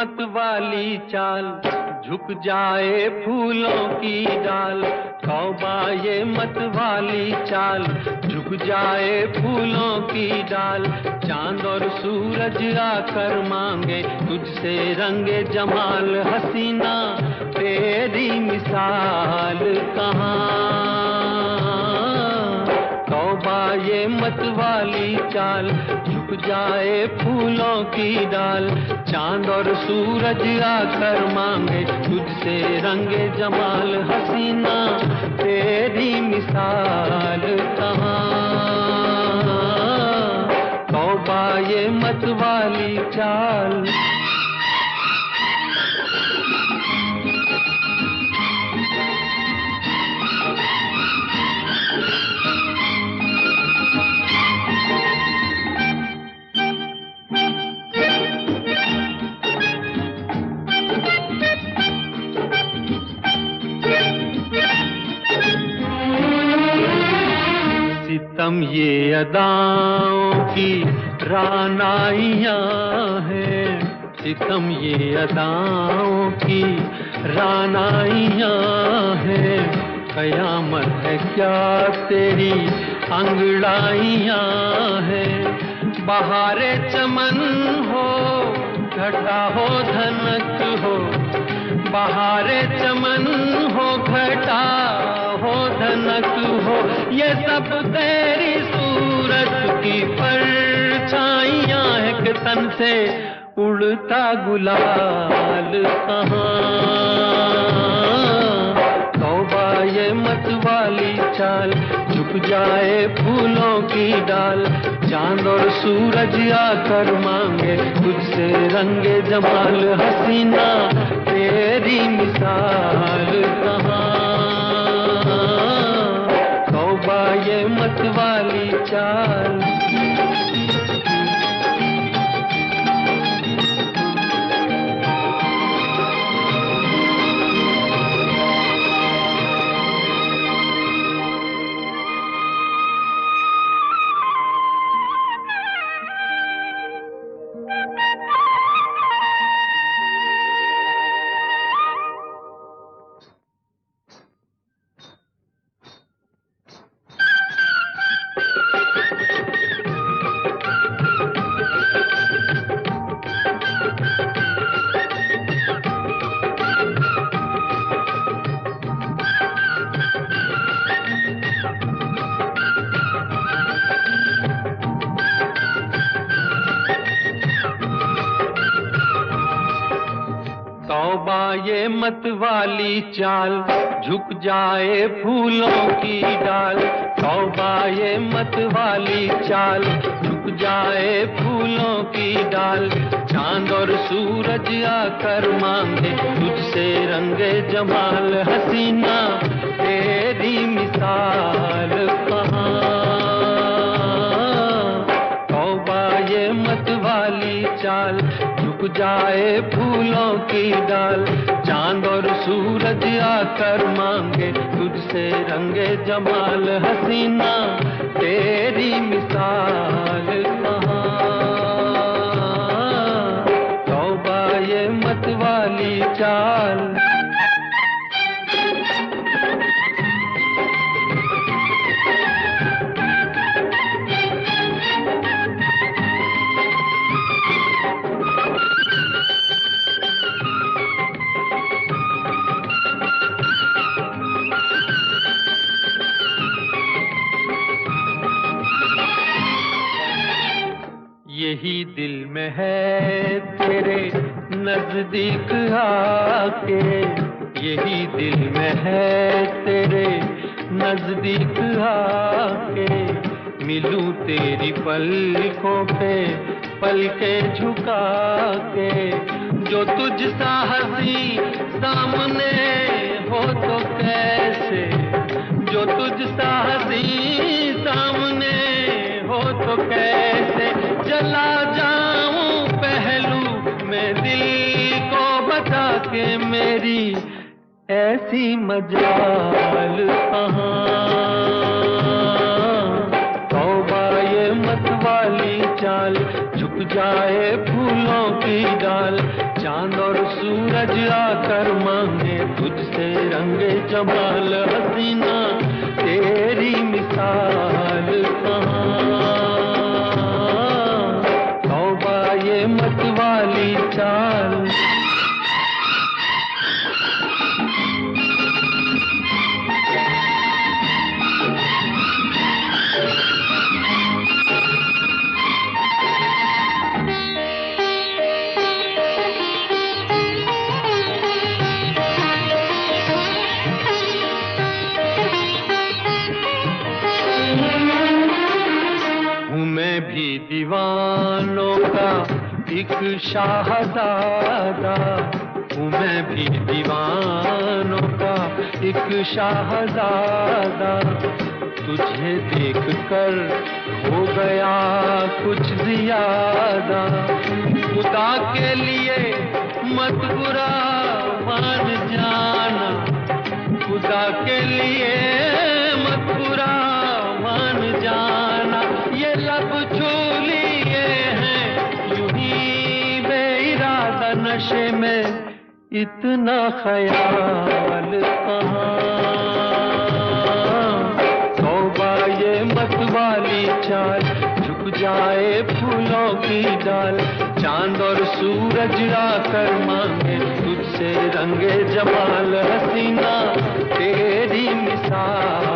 मत वाली चाल, झुक जाए फूलों की डाल। तौबा ये मत वाली चाल, झुक जाए फूलों की डाल। चांद और सूरज आकर मांगे तुझसे रंगे जमाल। हसीना तेरी मिसाल कहाँ। तौबा ये मत वाली चाल, झुक जाए फूलों की डाल। चांद और सूरज आकर मांगे तुझसे रंगे जमाल। हसीना तेरी मिसाल कहाँ। तौबा ये मत वाली चाल। सितम ये अदाओं की रानाइयाँ हैं, सितम ये अदाओं की रानाइयाँ हैं। कयामत है क्या तेरी अंगड़ाइयाँ हैं। बहारे चमन हो, घटा हो, धनक हो। बहारे चमन हो, घटा हो, धनक हो। ये सब तेरी सूरत की परछाइयाँ है कि तन से उड़ता गुलाल कहाँ। तौबा ये मत वाली चाल, झुक जाए फूलों की डाल। चांद और सूरज आकर मांगे तुझसे रंगे जमाल। हसीना तेरी मिसाल कहाँ। तौबा ये मत वाली चाल। तौबा ये मत वाली चाल, झुक जाए फूलों की डाल। तौबा ये मत वाली चाल, झुक जाए फूलों की डाल। चांद और सूरज आकर मांगे तुझसे रंगे जमाल। हसीना तेरी मिसाल कहाँ। तौबा ये मत वाली चाल, झुक जाए फूलों की डाल। चांद और सूरज आकर मांगे तुझसे रंगे जमाल। हसीना तेरी मिसाल कहाँ। तौबा ये मत वाली चाल। यही दिल में है तेरे नजदीक आके। यही दिल में है तेरे नजदीक आके। मिलूं तेरी पलकों पे पलकें झुका के। जो तुझ सा हंसी सामने हो तो कैसे। जो तुझ सा हंसी सामने हो तो कैसे। चला जाऊं पहलू में दिल को बता के। मेरी ऐसी मजाल कहाँ। तौबा ये मत वाली चाल, झुक जाए फूलों की डाल। चांद और सूरज आकर मांगे तुझसे रंगे जमाल हसीना, तेरी मिसाल कहाँ। तौबा ये मत वाली चाल, मैं भी दीवानों का एक शाहज़ादा हूँ, मैं भी दीवानों का एक शाहज़ादा। तुझे देखकर हो गया कुछ ज़्यादा, खुदा के लिए मत बुरा मान जाना, खुदा के लिए मत बुरा मान जाना। ये लब छू लिए हैं यूं ही बेइरादा, नशे में इतना ख्याल कहाँ। तौबा ये मत वाली चाल, झुक जाए फूलों की डाल, चांद और सूरज आकर मांगे तुझसे रंगे जमाल हसीना, तेरी मिसाल